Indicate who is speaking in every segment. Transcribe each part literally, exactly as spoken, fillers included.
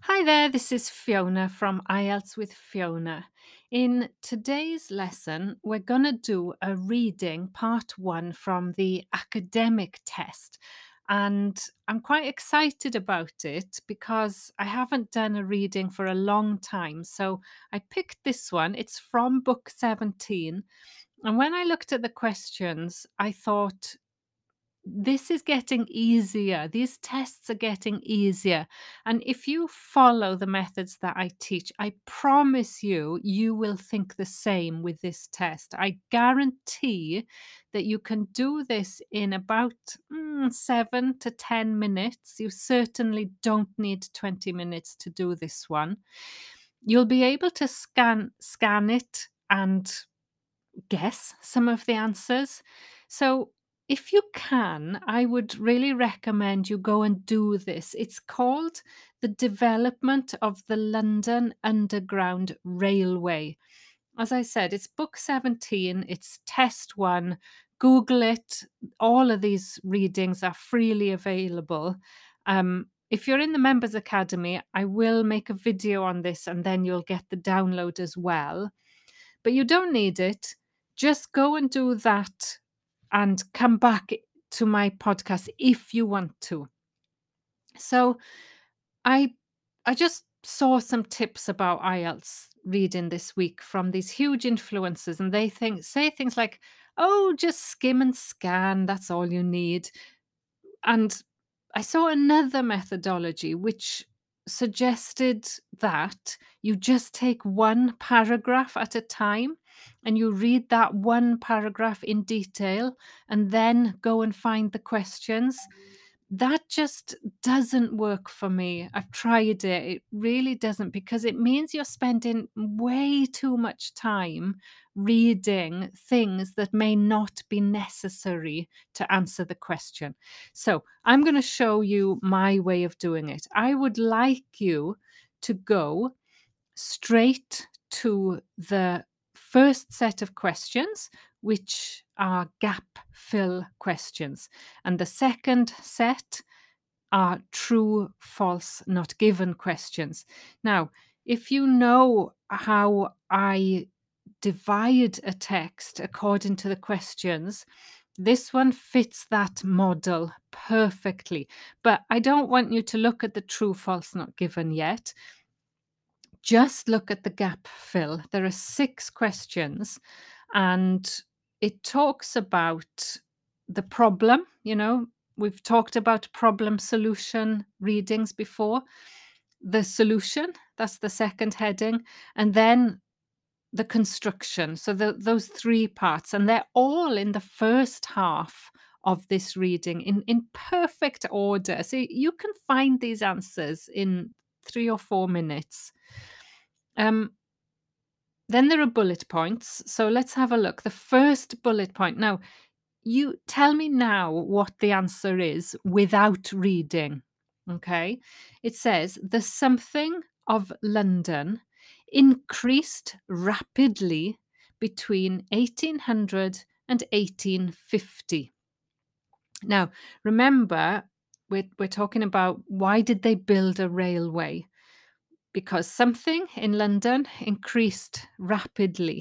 Speaker 1: Hi there, this is Fiona from I E L T S with Fiona. In today's lesson, we're going to do a reading, part one from the academic test. And I'm quite excited about it because I haven't done a reading for a long time. So I picked this one. It's from book seventeen. And when I looked at the questions, I thought, this is getting easier. These tests are getting easier. And if you follow the methods that I teach, I promise you, you will think the same with this test. I guarantee that you can do this in about mm, seven to ten minutes. You certainly don't need twenty minutes to do this one. You'll be able to scan scan it and guess some of the answers. So, if you can, I would really recommend you go and do this. It's called The Development of the London Underground Railway. As I said, it's book seventeen, it's test one. Google it. All of these readings are freely available. Um, if you're in the Members Academy, I will make a video on this and then you'll get the download as well. But you don't need it. Just go and do that and come back to my podcast if you want to. So I I just saw some tips about I E L T S reading this week from these huge influencers, and they think say things like, "Oh, just skim and scan, that's all you need." And I saw another methodology which suggested that you just take one paragraph at a time and you read that one paragraph in detail and then go and find the questions. That just doesn't work for me. I've tried it. It really doesn't, because it means you're spending way too much time reading things that may not be necessary to answer the question. So I'm going to show you my way of doing it. I would like you to go straight to the first set of questions, which are gap fill questions. And the second set are true, false, not given questions. Now, if you know how I divide a text according to the questions, this one fits that model perfectly. But I don't want you to look at the true, false, not given yet. Just look at the gap fill. There are six questions, and it talks about the problem. You know, we've talked about problem solution readings before. The solution, that's the second heading, and then the construction. So the, those three parts, and they're all in the first half of this reading in, in perfect order. So you can find these answers in three or four minutes. Um, then there are bullet points. So let's have a look. The first bullet point. Now, you tell me now what the answer is without reading. Okay. It says the something of London increased rapidly between eighteen hundred and eighteen fifty. Now, remember, we're, we're talking about why did they build a railway? Because something in London increased rapidly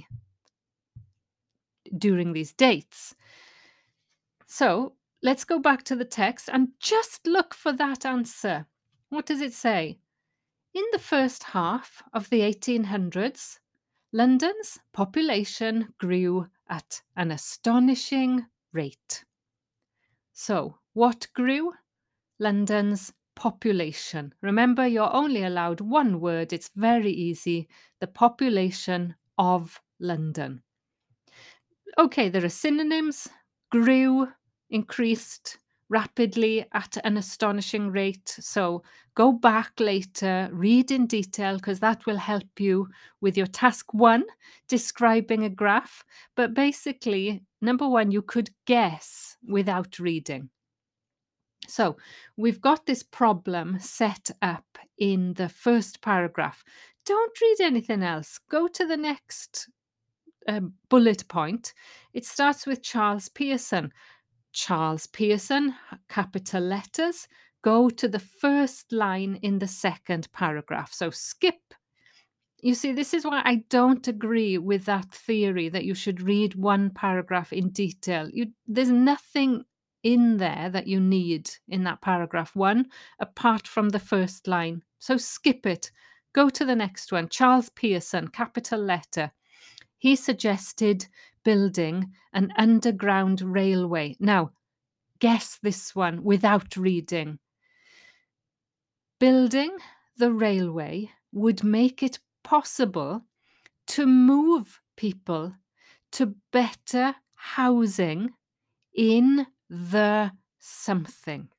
Speaker 1: during these dates. So let's go back to the text and just look for that answer. What does it say? In the first half of the eighteen hundreds, London's population grew at an astonishing rate. So, what grew? London's population. Remember, you're only allowed one word. It's very easy. The population of London. Okay, there are synonyms. Grew, increased rapidly at an astonishing rate. So go back later, read in detail, because that will help you with your task one, describing a graph. But basically, number one, you could guess without reading. So we've got this problem set up in the first paragraph. Don't read anything else. Go to the next um, bullet point. It starts with Charles Pearson. Charles Pearson, capital letters, go to the first line in the second paragraph. So skip. You see, this is why I don't agree with that theory that you should read one paragraph in detail. You, there's nothing in there that you need in that paragraph one, apart from the first line. So skip it. Go to the next one. Charles Pearson, capital letter. He suggested building an underground railway. Now, guess this one without reading. Building the railway would make it possible to move people to better housing in the something.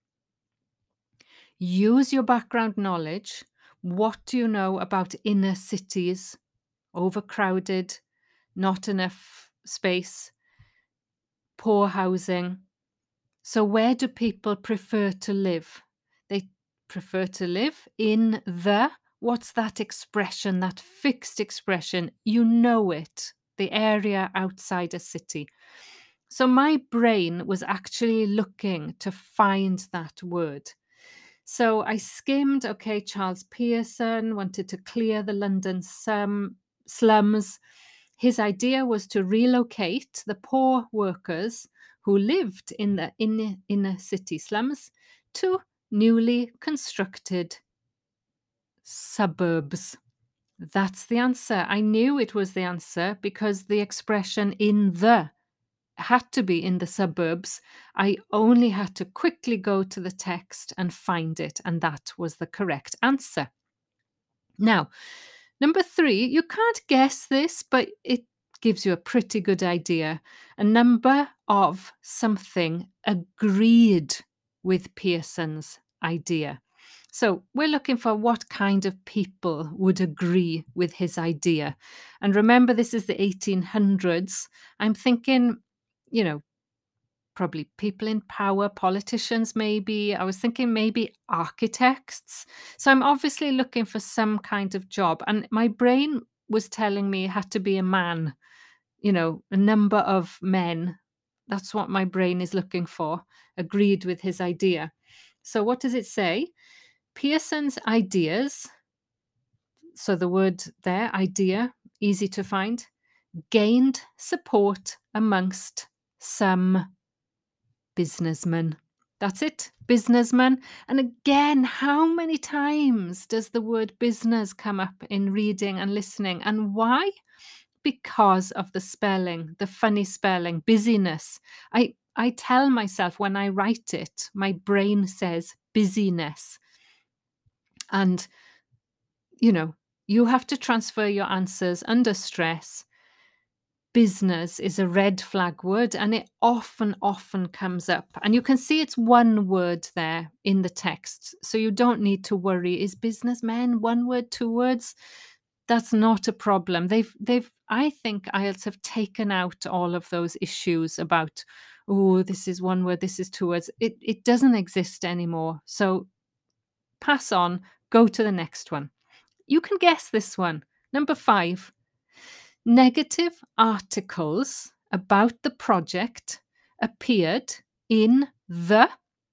Speaker 1: Use your background knowledge. What do you know about inner cities? Overcrowded, not enough space, poor housing. So, where do people prefer to live? They prefer to live in the, what's that expression, that fixed expression? You know it, the area outside a city. So, my brain was actually looking to find that word. So, I skimmed, okay, Charles Pearson wanted to clear the London slum, slums. His idea was to relocate the poor workers who lived in the inner, inner city slums to newly constructed suburbs. That's the answer. I knew it was the answer because the expression in the had to be in the suburbs. I only had to quickly go to the text and find it, and that was the correct answer. Now, number three, you can't guess this, but it gives you a pretty good idea. A number of something agreed with Pearson's idea. So we're looking for what kind of people would agree with his idea. And remember, this is the eighteen hundreds. I'm thinking, you know, probably people in power, politicians maybe. I was thinking maybe architects. So I'm obviously looking for some kind of job. And my brain was telling me it had to be a man, you know, a number of men. That's what my brain is looking for, agreed with his idea. So what does it say? Pearson's ideas, so the word there, idea, easy to find, gained support amongst some businessmen. That's it, businessman. And again, how many times does the word business come up in reading and listening? And why? Because of the spelling, the funny spelling, busyness. I, I tell myself when I write it, my brain says busyness. And, you know, you have to transfer your answers under stress. Business is a red flag word and it often, often comes up. And you can see it's one word there in the text. So you don't need to worry. Is businessmen one word, two words? That's not a problem. They've, they've, I think I E L T S have taken out all of those issues about, oh, this is one word, this is two words. It, it doesn't exist anymore. So pass on, go to the next one. You can guess this one. Number five. Negative articles about the project appeared in the.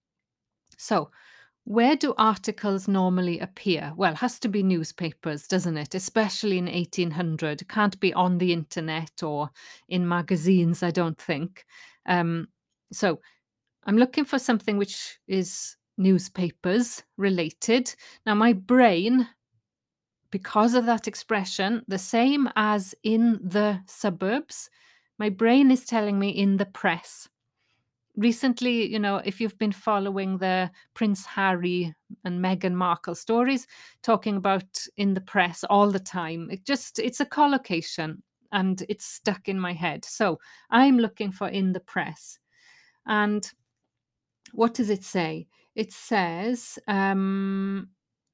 Speaker 1: So, where do articles normally appear? Well, it has to be newspapers, doesn't it? Especially in eighteen hundred. It can't be on the internet or in magazines, I don't think. Um, so, I'm looking for something which is newspapers related. Now, my brain, because of that expression, the same as in the suburbs, my brain is telling me in the press. Recently, you know, if you've been following the Prince Harry and Meghan Markle stories, talking about in the press all the time, it just, it's a collocation and it's stuck in my head. So I'm looking for in the press. And what does it say? It says, um,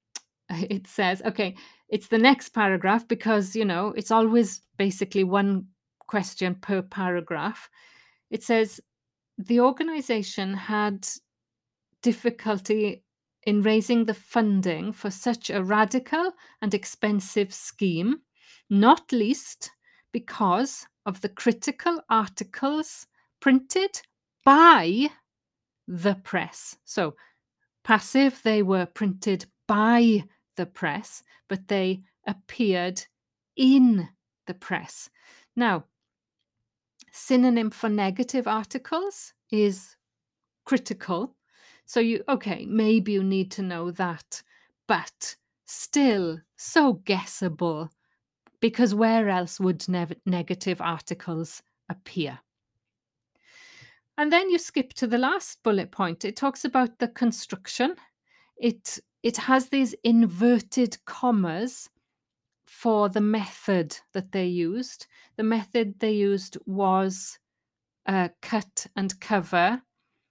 Speaker 1: it says, okay, it's the next paragraph because, you know, it's always basically one question per paragraph. It says, the organization had difficulty in raising the funding for such a radical and expensive scheme, not least because of the critical articles printed by the press. So Passive, they were printed by the press, but they appeared in the press. Now, synonym for negative articles is critical. So you, okay, maybe you need to know that, but still so guessable, because where else would nev- negative articles appear? And then you skip to the last bullet point. It talks about the construction. It it has these inverted commas for the method that they used. The method they used was uh, cut and cover.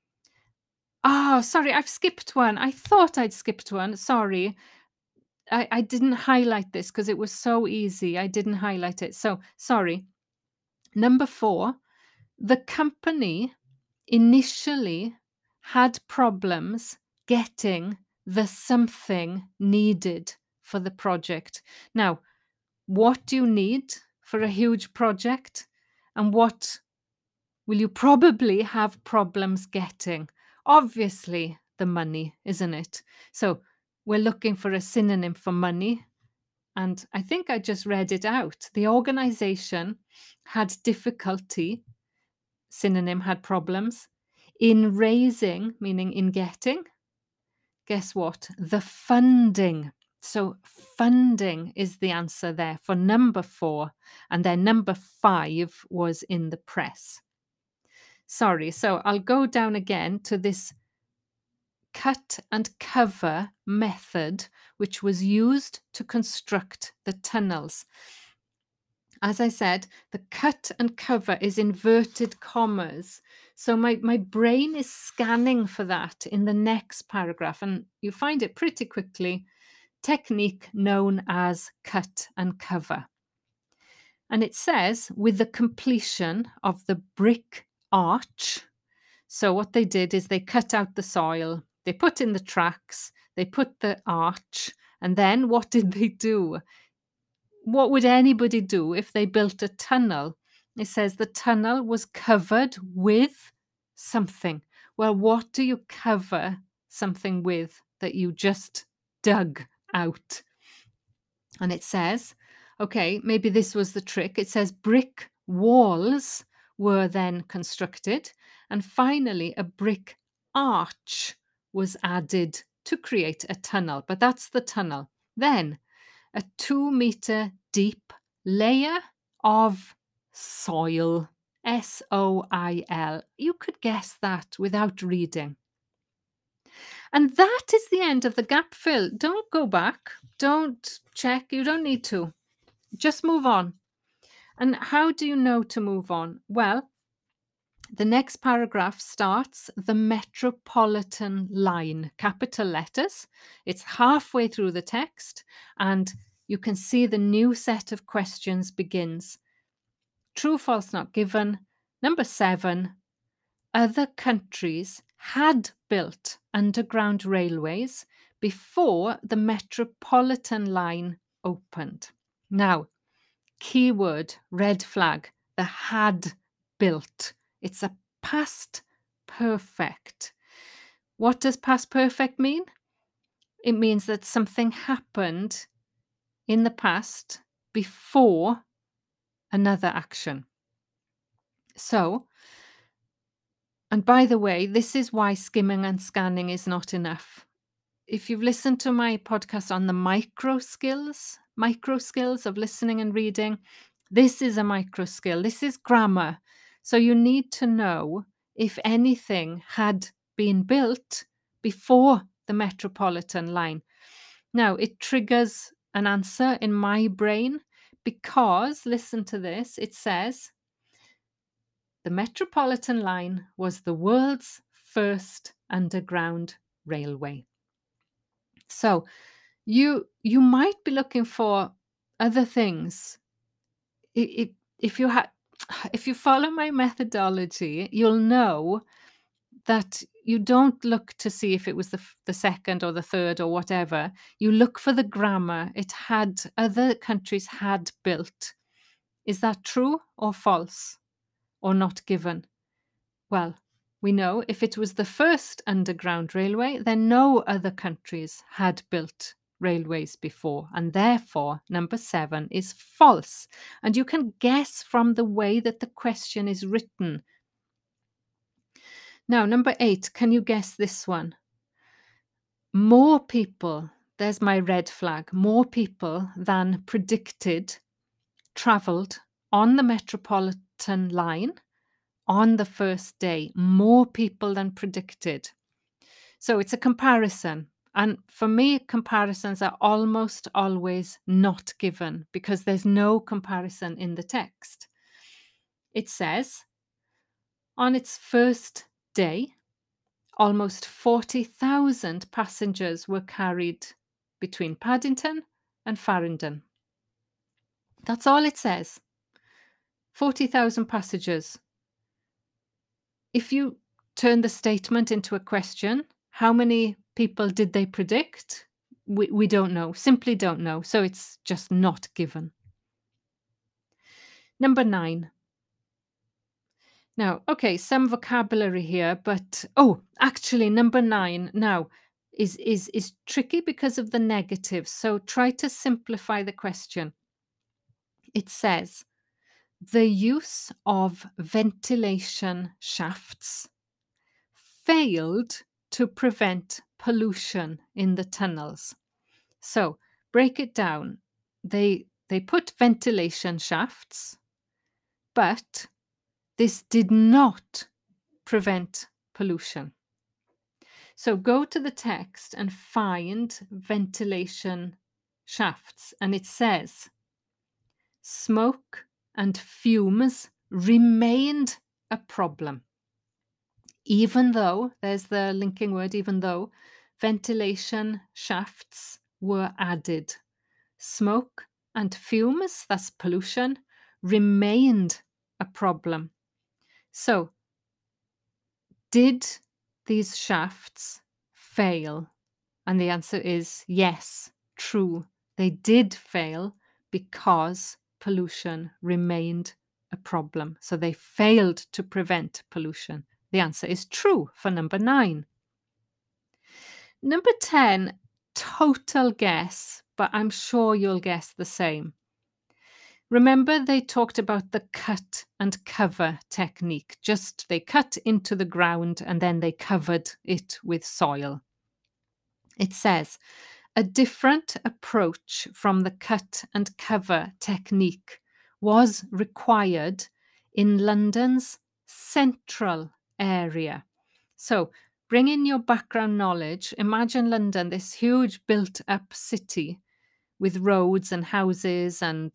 Speaker 1: Oh, sorry, I've skipped one. I thought I'd skipped one. Sorry. I, I didn't highlight this because it was so easy. I didn't highlight it. So, sorry. Number four, the company initially had problems getting the something needed for the project. Now, what do you need for a huge project? And what will you probably have problems getting? Obviously, the money, isn't it? So we're looking for a synonym for money. And I think I just read it out. The organization had difficulty, synonym had problems, in raising, meaning in getting. Guess what? The funding. So funding is the answer there for number four. And then number five was in the press. Sorry, so I'll go down again to this cut and cover method, which was used to construct the tunnels. As I said, the cut and cover is inverted commas. So my, my brain is scanning for that in the next paragraph, and you find it pretty quickly. Technique known as cut and cover. And it says, with the completion of the brick arch. So what they did is they cut out the soil, they put in the tracks, they put the arch, and then what did they do? What would anybody do if they built a tunnel? It says the tunnel was covered with something. Well, what do you cover something with that you just dug out? And it says, okay, maybe this was the trick. It says brick walls were then constructed, and finally a brick arch was added to create a tunnel. But that's the tunnel. Then a two meter deep layer of soil, S O I L. You could guess that without reading. And that is the end of the gap fill. Don't go back. Don't check. You don't need to. Just move on. And how do you know to move on? Well, the next paragraph starts the Metropolitan Line, capital letters. It's halfway through the text, and you can see the new set of questions begins. True, false, not given. Number seven, other countries had built underground railways before the Metropolitan Line opened. Now, keyword, red flag, the had built. It's a past perfect. What does past perfect mean? It means that something happened in the past before another action. So, and by the way, this is why skimming and scanning is not enough. If you've listened to my podcast on the micro skills, micro skills of listening and reading, this is a micro skill. This is grammar. So you need to know if anything had been built before the Metropolitan Line. Now, it triggers an answer in my brain because, listen to this, it says, the Metropolitan Line was the world's first underground railway. So you you might be looking for other things. If, if you ha- if you follow my methodology, you'll know that you don't look to see if it was the, f- the second or the third or whatever. You look for the grammar. It had, other countries had built. Is that true or false or not given? Well, We know if it was the first underground railway, then no other countries had built railways before, and therefore number seven is false. And you can guess from the way that the question is written. Now, number eight, can you guess this one? More people, there's my red flag, more people than predicted travelled on the Metropolitan line on the first day, more people than predicted. So it's a comparison. And for me, comparisons are almost always not given because there's no comparison in the text. It says, on its first day, almost forty thousand passengers were carried between Paddington and Farringdon. That's all it says. forty thousand passengers. If you turn the statement into a question, how many people did they predict? We, we don't know, simply don't know. So it's just not given. Number nine. Now, okay, some vocabulary here, but oh, actually, number nine now is is is tricky because of the negatives. So try to simplify the question. It says the use of ventilation shafts failed to prevent pollution in the tunnels. So break it down. They they put ventilation shafts, but this did not prevent pollution. So go to the text and find ventilation shafts, and it says smoke and fumes remained a problem. Even though, there's the linking word, even though ventilation shafts were added, smoke and fumes, that's pollution, remained a problem. So, did these shafts fail? And the answer is yes, true. They did fail because pollution remained a problem. So they failed to prevent pollution. The answer is true for number nine. Number ten, total guess, but I'm sure you'll guess the same. Remember, they talked about the cut and cover technique. Just they cut into the ground and then they covered it with soil. It says, a different approach from the cut and cover technique was required in London's central area. So bring in your background knowledge. Imagine London, this huge built up city with roads and houses and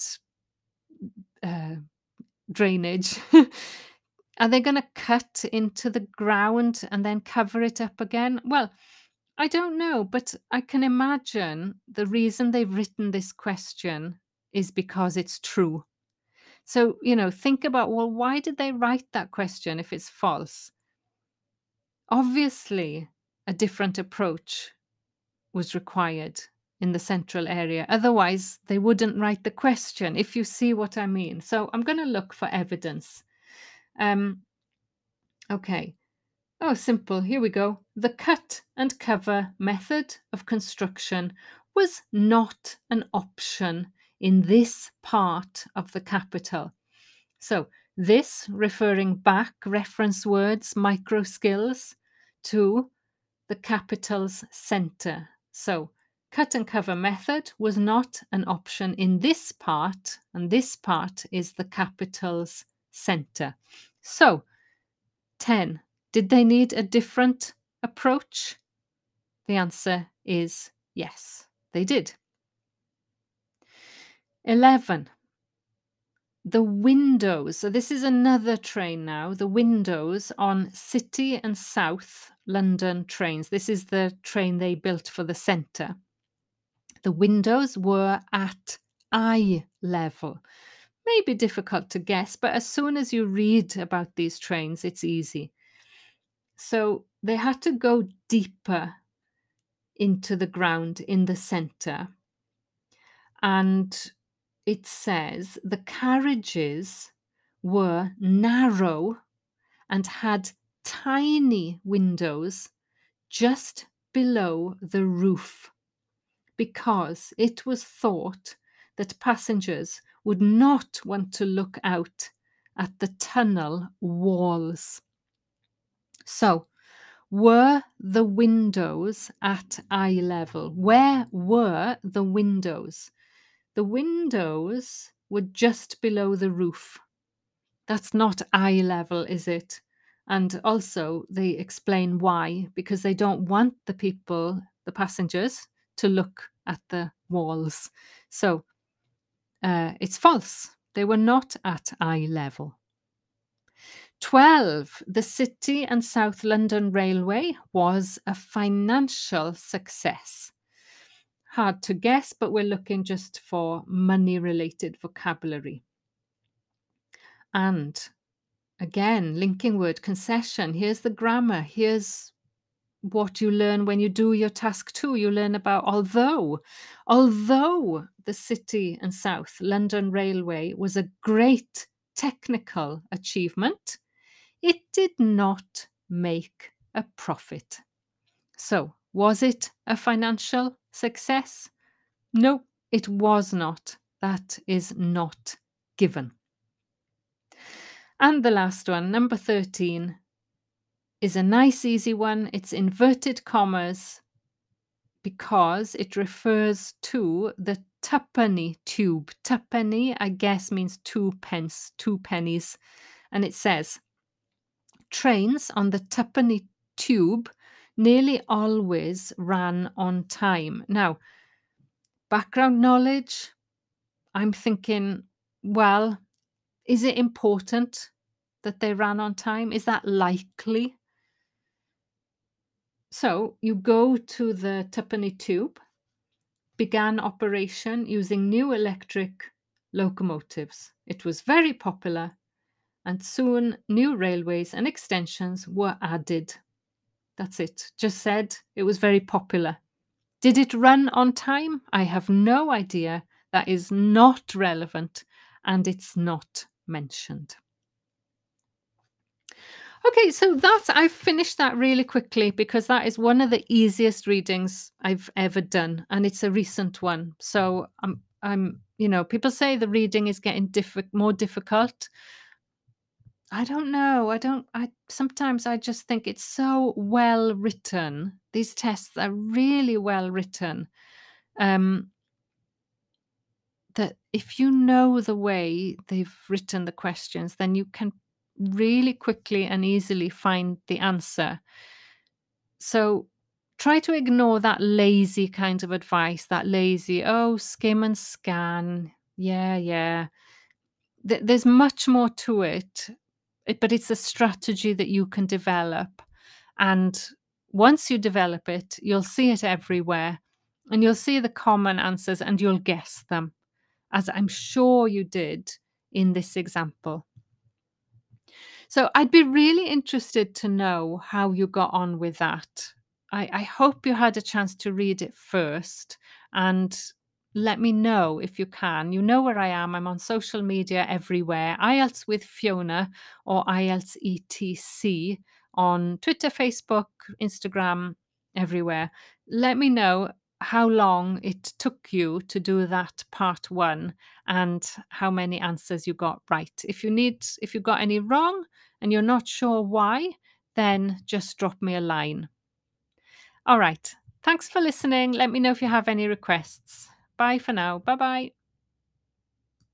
Speaker 1: uh, drainage. Are they going to cut into the ground and then cover it up again? Well, I don't know, but I can imagine the reason they've written this question is because it's true. So, you know, think about, well, why did they write that question if it's false? Obviously, a different approach was required in the central area. Otherwise, they wouldn't write the question, if you see what I mean. So I'm going to look for evidence. Um, okay. Oh, simple. Here we go. The cut and cover method of construction was not an option in this part of the capital. So, this referring back reference words, micro skills to the capital's center. So, cut and cover method was not an option in this part, and this part is the capital's center. So, ten. Did they need a different approach? The answer is yes, they did. eleven. The windows. So this is another train now. The windows on City and South London trains. This is the train they built for the centre. The windows were at eye level. Maybe difficult to guess, but as soon as you read about these trains, it's easy. So they had to go deeper into the ground in the centre. And it says the carriages were narrow and had tiny windows just below the roof because it was thought that passengers would not want to look out at the tunnel walls. So, were the windows at eye level? Where were the windows? The windows were just below the roof. That's not eye level, is it? And also, they explain why, because they don't want the people, the passengers, to look at the walls. So uh, it's false. They were not at eye level. twelve. The City and South London Railway was a financial success. Hard to guess, but we're looking just for money related vocabulary. And again, linking word concession. Here's the grammar. Here's what you learn when you do your task two. You learn about although. Although the City and South London Railway was a great technical achievement, it did not make a profit. So, was it a financial success? No, it was not. That is not given. And the last one, number thirteen, is a nice, easy one. It's inverted commas because it refers to the tuppenny tube. Tuppenny, I guess, means two pence, two pennies. And it says, trains on the tuppenny tube nearly always ran on time. Now, background knowledge, I'm thinking, well, is it important that they ran on time? Is that likely? So you go to the tuppenny tube, began operation using new electric locomotives. It was very popular, and soon new railways and extensions were added. That's it. Just said it was very popular. Did it run on time? I have no idea. That is not relevant, and it's not mentioned. Okay, so that's I've finished that really quickly because that is one of the easiest readings I've ever done, and it's a recent one. So I'm, I'm, you know, people say the reading is getting diffi- more difficult. I don't know. I don't. I sometimes I just think it's so well written. These tests are really well written. Um, that if you know the way they've written the questions, then you can really quickly and easily find the answer. So try to ignore that lazy kind of advice, that lazy, oh, skim and scan. Yeah, yeah. Th- there's much more to it, it- but it's a strategy that you can develop. And once you develop it, you'll see it everywhere and you'll see the common answers and you'll guess them, as I'm sure you did in this example. So I'd be really interested to know how you got on with that. I, I hope you had a chance to read it first and let me know if you can. You know where I am. I'm on social media everywhere. I E L T S with Fiona or I E L T S E T C on Twitter, Facebook, Instagram, everywhere. Let me know how long it took you to do that part one and how many answers you got right. If you need, if you got any wrong and you're not sure why, then just drop me a line. All right. Thanks for listening. Let me know if you have any requests. Bye for now. Bye bye.